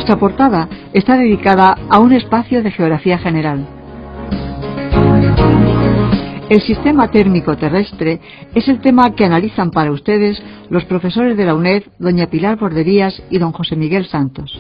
Nuestra portada está dedicada a un espacio de geografía general. El sistema térmico terrestre es el tema que analizan para ustedes los profesores de la UNED, doña Pilar Borderías y don José Miguel Santos.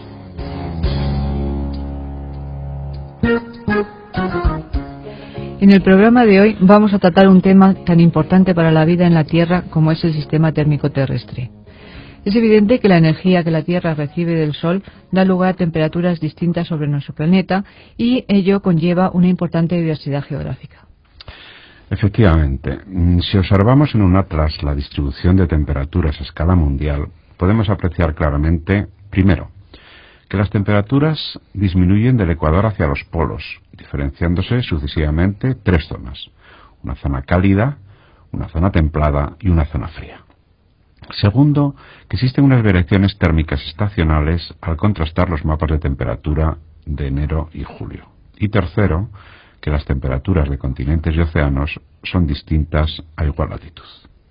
En el programa de hoy vamos a tratar un tema tan importante para la vida en la Tierra como es el sistema térmico terrestre. Es evidente que la energía que la Tierra recibe del Sol da lugar a temperaturas distintas sobre nuestro planeta y ello conlleva una importante diversidad geográfica. Efectivamente, si observamos en un atlas la distribución de temperaturas a escala mundial, podemos apreciar claramente, primero, que las temperaturas disminuyen del ecuador hacia los polos, diferenciándose sucesivamente tres zonas: una zona cálida, una zona templada y una zona fría. Segundo, que existen unas variaciones térmicas estacionales al contrastar los mapas de temperatura de enero y julio. Y tercero, que las temperaturas de continentes y océanos son distintas a igual latitud.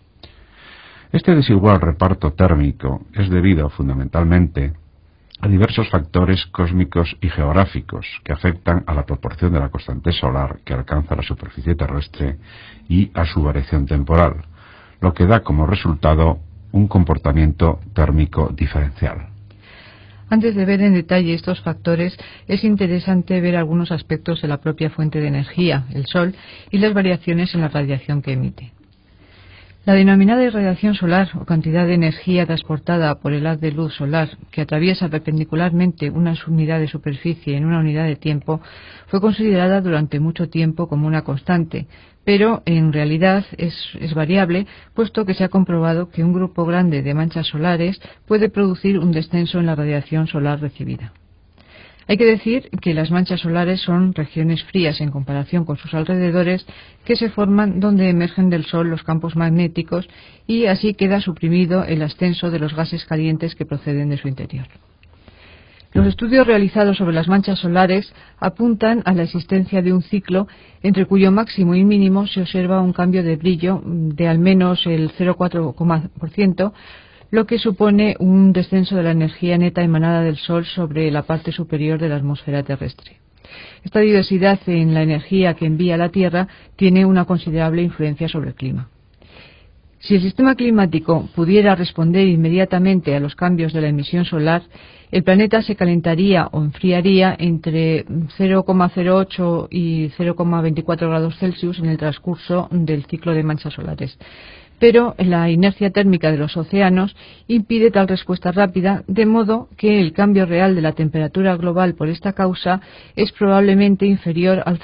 Este desigual reparto térmico es debido fundamentalmente a diversos factores cósmicos y geográficos que afectan a la proporción de la constante solar que alcanza la superficie terrestre y a su variación temporal, lo que da como resultado un comportamiento térmico diferencial. Antes de ver en detalle estos factores, es interesante ver algunos aspectos de la propia fuente de energía, el Sol, y las variaciones en la radiación que emite. La denominada irradiación solar, o cantidad de energía transportada por el haz de luz solar que atraviesa perpendicularmente una unidad de superficie en una unidad de tiempo, fue considerada durante mucho tiempo como una constante, pero en realidad es variable, puesto que se ha comprobado que un grupo grande de manchas solares puede producir un descenso en la radiación solar recibida. Hay que decir que las manchas solares son regiones frías en comparación con sus alrededores que se forman donde emergen del Sol los campos magnéticos y así queda suprimido el ascenso de los gases calientes que proceden de su interior. Los estudios realizados sobre las manchas solares apuntan a la existencia de un ciclo entre cuyo máximo y mínimo se observa un cambio de brillo de al menos el 0,4%, lo que supone un descenso de la energía neta emanada del Sol sobre la parte superior de la atmósfera terrestre. Esta diversidad en la energía que envía la Tierra tiene una considerable influencia sobre el clima. Si el sistema climático pudiera responder inmediatamente a los cambios de la emisión solar, el planeta se calentaría o enfriaría entre 0,08 y 0,24 grados Celsius en el transcurso del ciclo de manchas solares. Pero la inercia térmica de los océanos impide tal respuesta rápida, de modo que el cambio real de la temperatura global por esta causa es probablemente inferior al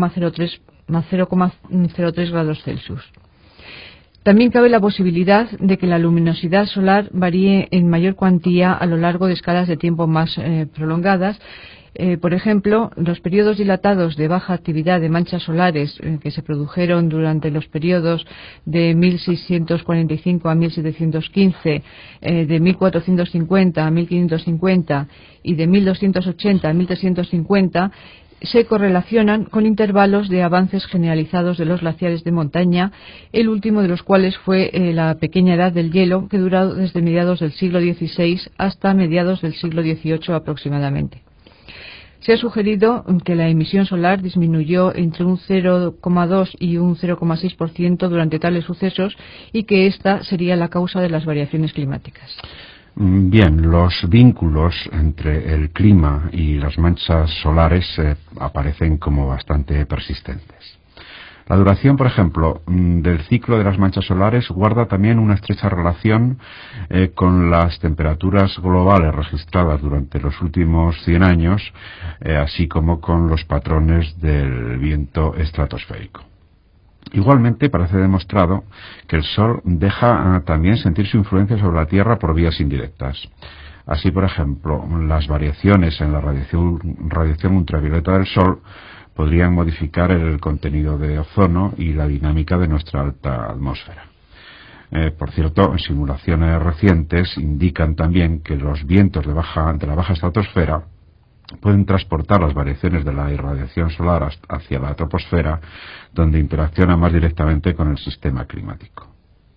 0,03 grados Celsius. También cabe la posibilidad de que la luminosidad solar varíe en mayor cuantía a lo largo de escalas de tiempo más prolongadas. Por ejemplo, los periodos dilatados de baja actividad de manchas solares que se produjeron durante los periodos de 1645 a 1715, de 1450 a 1550 y de 1280 a 1350, se correlacionan con intervalos de avances generalizados de los glaciares de montaña, el último de los cuales fue la pequeña edad del hielo, que duró desde mediados del siglo XVI hasta mediados del siglo XVIII aproximadamente. Se ha sugerido que la emisión solar disminuyó entre un 0,2 y un 0,6% durante tales sucesos y que esta sería la causa de las variaciones climáticas. Bien, los vínculos entre el clima y las manchas solares aparecen como bastante persistentes. La duración, por ejemplo, del ciclo de las manchas solares guarda también una estrecha relación con las temperaturas globales registradas durante los últimos 100 años, así como con los patrones del viento estratosférico. Igualmente, parece demostrado que el Sol deja también sentir su influencia sobre la Tierra por vías indirectas. Así, por ejemplo, las variaciones en la radiación ultravioleta del Sol podrían modificar el contenido de ozono y la dinámica de nuestra alta atmósfera. Por cierto, simulaciones recientes indican también que los vientos de la baja estratosfera pueden transportar las variaciones de la irradiación solar hacia la troposfera, donde interacciona más directamente con el sistema climático.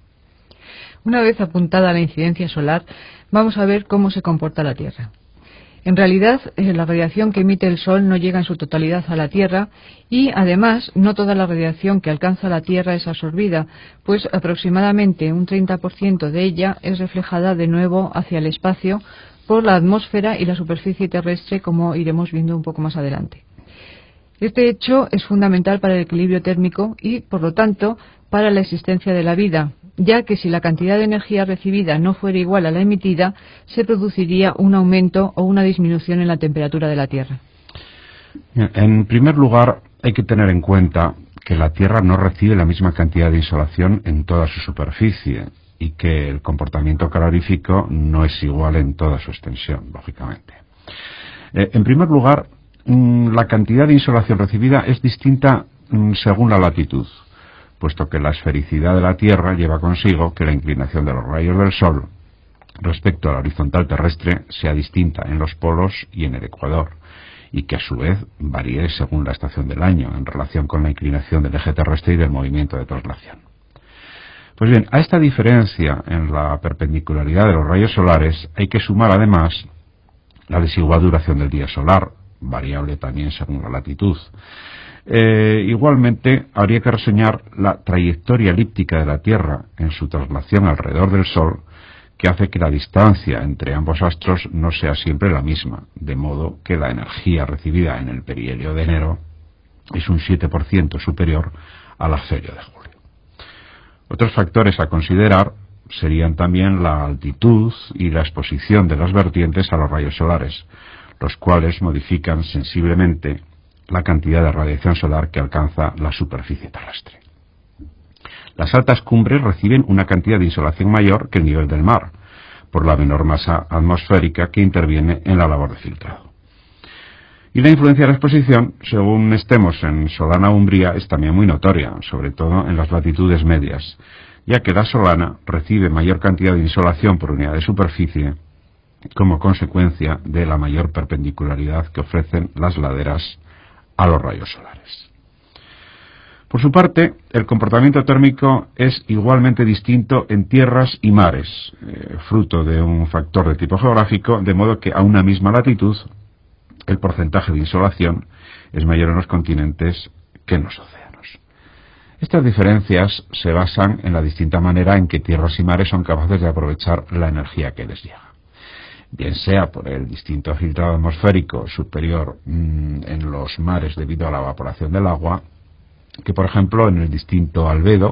Una vez apuntada la incidencia solar, vamos a ver cómo se comporta la Tierra. En realidad, la radiación que emite el Sol no llega en su totalidad a la Tierra y, además, no toda la radiación que alcanza la Tierra es absorbida, pues aproximadamente un 30% de ella es reflejada de nuevo hacia el espacio por la atmósfera y la superficie terrestre, como iremos viendo un poco más adelante. Este hecho es fundamental para el equilibrio térmico y, por lo tanto, para la existencia de la vida, ya que si la cantidad de energía recibida no fuera igual a la emitida, se produciría un aumento o una disminución en la temperatura de la Tierra. En primer lugar, hay que tener en cuenta que la Tierra no recibe la misma cantidad de insolación en toda su superficie y que el comportamiento calorífico no es igual en toda su extensión, lógicamente. En primer lugar, la cantidad de insolación recibida es distinta según la latitud, puesto que la esfericidad de la Tierra lleva consigo que la inclinación de los rayos del Sol respecto a la horizontal terrestre sea distinta en los polos y en el ecuador, y que a su vez varíe según la estación del año en relación con la inclinación del eje terrestre y del movimiento de traslación. Pues bien, a esta diferencia en la perpendicularidad de los rayos solares hay que sumar además la desigual duración del día solar, variable también según la latitud. Igualmente, habría que reseñar la trayectoria elíptica de la Tierra en su traslación alrededor del Sol, que hace que la distancia entre ambos astros no sea siempre la misma, de modo que la energía recibida en el perihelio de enero es un 7% superior al afelio de julio. Otros factores a considerar serían también la altitud y la exposición de las vertientes a los rayos solares, los cuales modifican sensiblemente la cantidad de radiación solar que alcanza la superficie terrestre. Las altas cumbres reciben una cantidad de insolación mayor que el nivel del mar, por la menor masa atmosférica que interviene en la labor de filtrado. Y la influencia de la exposición, según estemos en Solana Umbría, es también muy notoria, sobre todo en las latitudes medias, ya que la Solana recibe mayor cantidad de insolación por unidad de superficie como consecuencia de la mayor perpendicularidad que ofrecen las laderas a los rayos solares. Por su parte, el comportamiento térmico es igualmente distinto en tierras y mares, fruto de un factor de tipo geográfico, de modo que a una misma latitud el porcentaje de insolación es mayor en los continentes que en los océanos. Estas diferencias se basan en la distinta manera en que tierras y mares son capaces de aprovechar la energía que les llega, bien sea por el distinto filtrado atmosférico superior en los mares debido a la evaporación del agua, que por ejemplo en el distinto albedo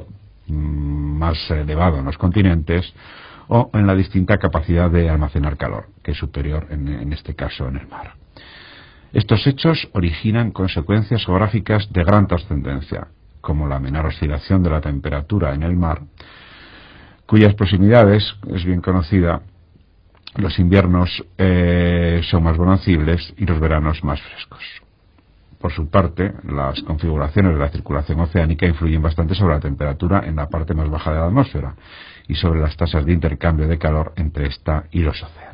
más elevado en los continentes, o en la distinta capacidad de almacenar calor, que es superior en este caso en el mar. Estos hechos originan consecuencias geográficas de gran trascendencia, como la menor oscilación de la temperatura en el mar, cuyas proximidades, es bien conocida, los inviernos son más bonancibles y los veranos más frescos. Por su parte, las configuraciones de la circulación oceánica influyen bastante sobre la temperatura en la parte más baja de la atmósfera y sobre las tasas de intercambio de calor entre esta y los océanos.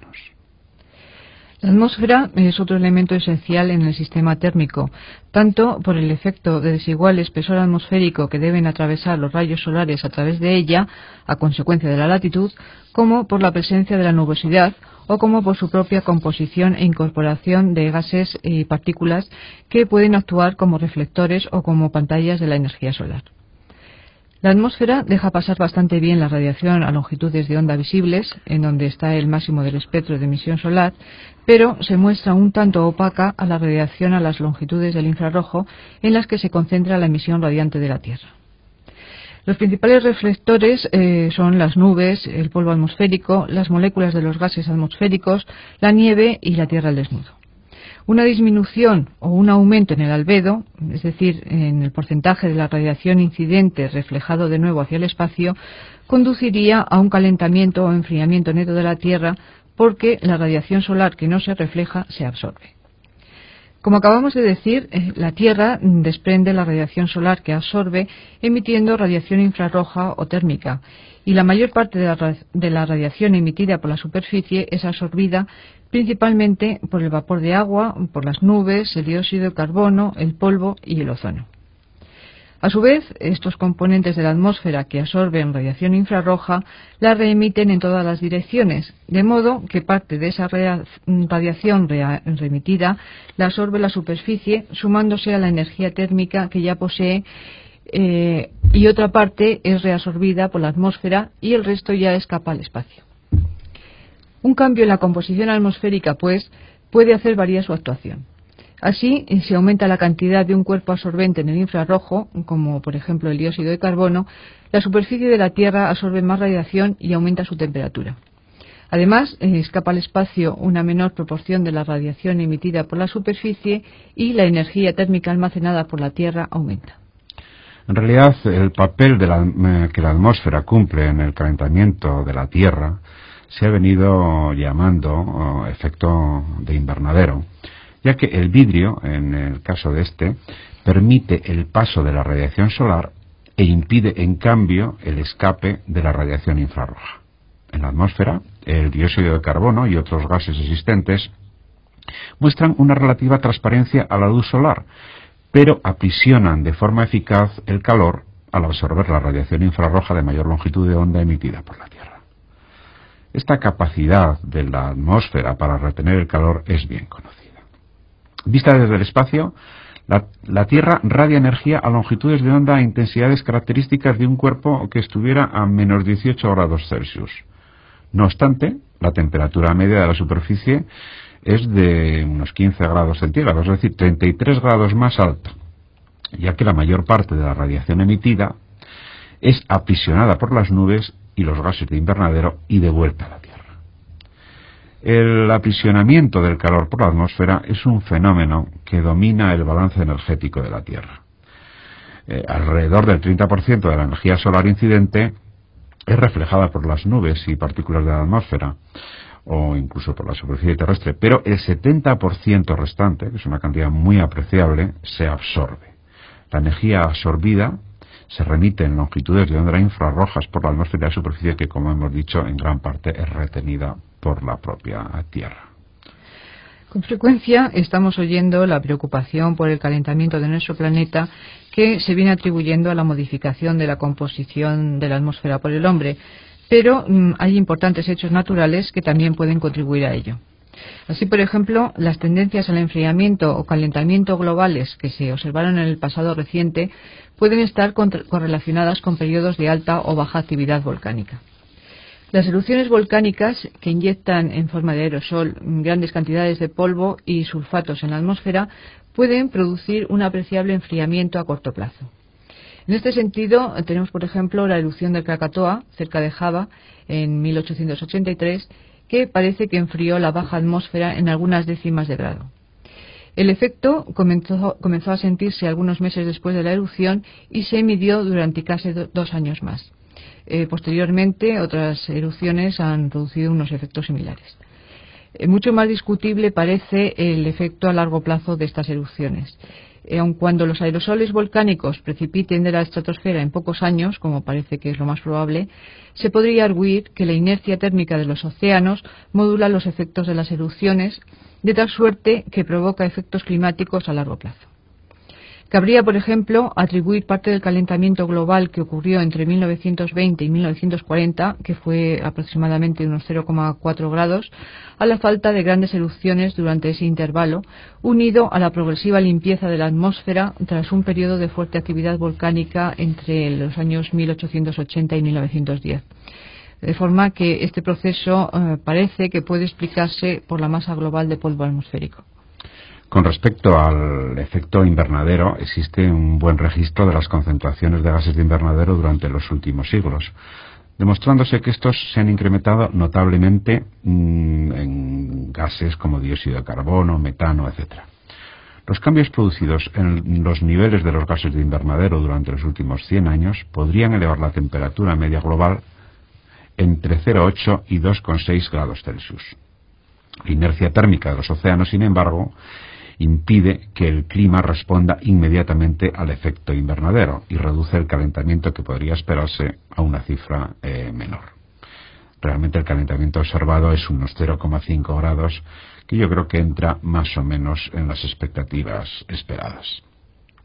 La atmósfera es otro elemento esencial en el sistema térmico, tanto por el efecto de desigual espesor atmosférico que deben atravesar los rayos solares a través de ella, a consecuencia de la latitud, como por la presencia de la nubosidad, o como por su propia composición e incorporación de gases y partículas que pueden actuar como reflectores o como pantallas de la energía solar. La atmósfera deja pasar bastante bien la radiación a longitudes de onda visibles, en donde está el máximo del espectro de emisión solar, pero se muestra un tanto opaca a la radiación a las longitudes del infrarrojo, en las que se concentra la emisión radiante de la Tierra. Los principales reflectores son las nubes, el polvo atmosférico, las moléculas de los gases atmosféricos, la nieve y la Tierra al desnudo. Una disminución o un aumento en el albedo, es decir, en el porcentaje de la radiación incidente reflejado de nuevo hacia el espacio, conduciría a un calentamiento o enfriamiento neto de la Tierra, porque la radiación solar que no se refleja se absorbe. Como acabamos de decir, la Tierra desprende la radiación solar que absorbe, emitiendo radiación infrarroja o térmica, y la mayor parte de la radiación emitida por la superficie es absorbida principalmente por el vapor de agua, por las nubes, el dióxido de carbono, el polvo y el ozono. A su vez, estos componentes de la atmósfera que absorben radiación infrarroja la reemiten en todas las direcciones, de modo que parte de esa radiación remitida la absorbe la superficie, sumándose a la energía térmica que ya posee, y otra parte es reabsorbida por la atmósfera y el resto ya escapa al espacio. Un cambio en la composición atmosférica, pues, puede hacer variar su actuación. Así, si aumenta la cantidad de un cuerpo absorbente en el infrarrojo, como por ejemplo el dióxido de carbono, la superficie de la Tierra absorbe más radiación y aumenta su temperatura. Además, escapa al espacio una menor proporción de la radiación emitida por la superficie y la energía térmica almacenada por la Tierra aumenta. En realidad, el papel que la atmósfera cumple en el calentamiento de la Tierra se ha venido llamando efecto de invernadero, ya que el vidrio, en el caso de este, permite el paso de la radiación solar e impide, en cambio, el escape de la radiación infrarroja. En la atmósfera, el dióxido de carbono y otros gases existentes muestran una relativa transparencia a la luz solar, pero aprisionan de forma eficaz el calor al absorber la radiación infrarroja de mayor longitud de onda emitida por la Tierra. Esta capacidad de la atmósfera para retener el calor es bien conocida. Vista desde el espacio, la Tierra radia energía a longitudes de onda e intensidades características de un cuerpo que estuviera a menos 18 grados Celsius. No obstante, la temperatura media de la superficie es de unos 15 grados centígrados, es decir, 33 grados más alta, ya que la mayor parte de la radiación emitida es aprisionada por las nubes y los gases de invernadero y devuelta a la Tierra. El aprisionamiento del calor por la atmósfera es un fenómeno que domina el balance energético de la Tierra. Alrededor del 30% de la energía solar incidente es reflejada por las nubes y partículas de la atmósfera, o incluso por la superficie terrestre, pero el 70% restante, que es una cantidad muy apreciable, se absorbe. La energía absorbida se remite en longitudes de onda infrarrojas por la atmósfera y la superficie que, como hemos dicho, en gran parte es retenida por la propia Tierra. Con frecuencia estamos oyendo la preocupación por el calentamiento de nuestro planeta que se viene atribuyendo a la modificación de la composición de la atmósfera por el hombre, pero hay importantes hechos naturales que también pueden contribuir a ello. Así, por ejemplo, las tendencias al enfriamiento o calentamiento globales que se observaron en el pasado reciente pueden estar correlacionadas con periodos de alta o baja actividad volcánica. Las erupciones volcánicas, que inyectan en forma de aerosol grandes cantidades de polvo y sulfatos en la atmósfera, pueden producir un apreciable enfriamiento a corto plazo. En este sentido, tenemos, por ejemplo, la erupción del Krakatoa, cerca de Java, en 1883, que parece que enfrió la baja atmósfera en algunas décimas de grado. El efecto comenzó a sentirse algunos meses después de la erupción y se midió durante casi 2 años más. Posteriormente, otras erupciones han producido unos efectos similares. Mucho más discutible parece el efecto a largo plazo de estas erupciones. Aun cuando los aerosoles volcánicos precipiten de la estratosfera en pocos años, como parece que es lo más probable, se podría arguir que la inercia térmica de los océanos modula los efectos de las erupciones, de tal suerte que provoca efectos climáticos a largo plazo. Cabría, por ejemplo, atribuir parte del calentamiento global que ocurrió entre 1920 y 1940, que fue aproximadamente unos 0,4 grados, a la falta de grandes erupciones durante ese intervalo, unido a la progresiva limpieza de la atmósfera tras un periodo de fuerte actividad volcánica entre los años 1880 y 1910. De forma que este proceso parece que puede explicarse por la masa global de polvo atmosférico. Con respecto al efecto invernadero, existe un buen registro de las concentraciones de gases de invernadero durante los últimos siglos, demostrándose que estos se han incrementado notablemente en gases como dióxido de carbono, metano, etc. Los cambios producidos en los niveles de los gases de invernadero durante los últimos 100 años podrían elevar la temperatura media global entre 0,8 y 2,6 grados Celsius. La inercia térmica de los océanos, sin embargo, impide que el clima responda inmediatamente al efecto invernadero y reduce el calentamiento que podría esperarse a una cifra menor. Realmente el calentamiento observado es unos 0,5 grados, que yo creo que entra más o menos en las expectativas esperadas.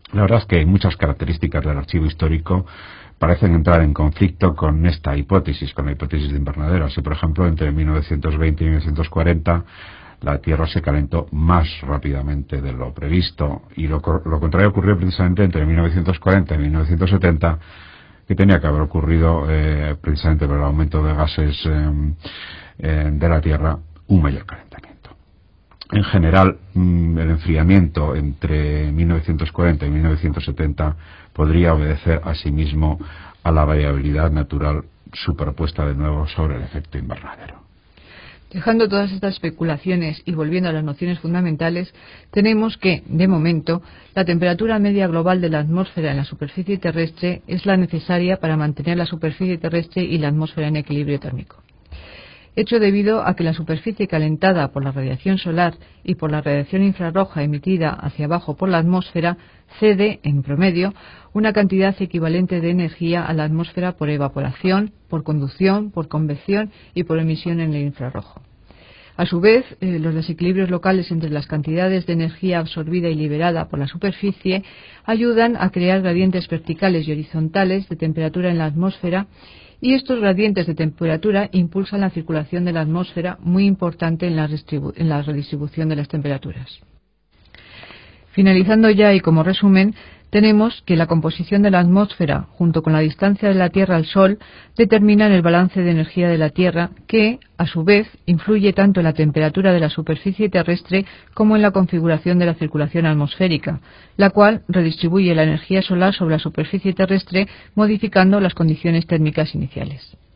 La verdad es que muchas características del archivo histórico parecen entrar en conflicto con esta hipótesis, con la hipótesis de invernadero. Así, por ejemplo, entre 1920 y 1940 la Tierra se calentó más rápidamente de lo previsto, y lo contrario ocurrió precisamente entre 1940 y 1970, que tenía que haber ocurrido precisamente por el aumento de gases de la Tierra, un mayor calentamiento. En general, el enfriamiento entre 1940 y 1970 podría obedecer asimismo a la variabilidad natural superpuesta de nuevo sobre el efecto invernadero. Dejando todas estas especulaciones y volviendo a las nociones fundamentales, tenemos que, de momento, la temperatura media global de la atmósfera en la superficie terrestre es la necesaria para mantener la superficie terrestre y la atmósfera en equilibrio térmico. Hecho debido a que la superficie calentada por la radiación solar y por la radiación infrarroja emitida hacia abajo por la atmósfera cede, en promedio, una cantidad equivalente de energía a la atmósfera por evaporación, por conducción, por convección y por emisión en el infrarrojo. A su vez, los desequilibrios locales entre las cantidades de energía absorbida y liberada por la superficie ayudan a crear gradientes verticales y horizontales de temperatura en la atmósfera, y estos gradientes de temperatura impulsan la circulación de la atmósfera, muy importante en la redistribución de las temperaturas. Finalizando ya y como resumen, tenemos que la composición de la atmósfera, junto con la distancia de la Tierra al Sol, determinan el balance de energía de la Tierra, que, a su vez, influye tanto en la temperatura de la superficie terrestre como en la configuración de la circulación atmosférica, la cual redistribuye la energía solar sobre la superficie terrestre, modificando las condiciones térmicas iniciales.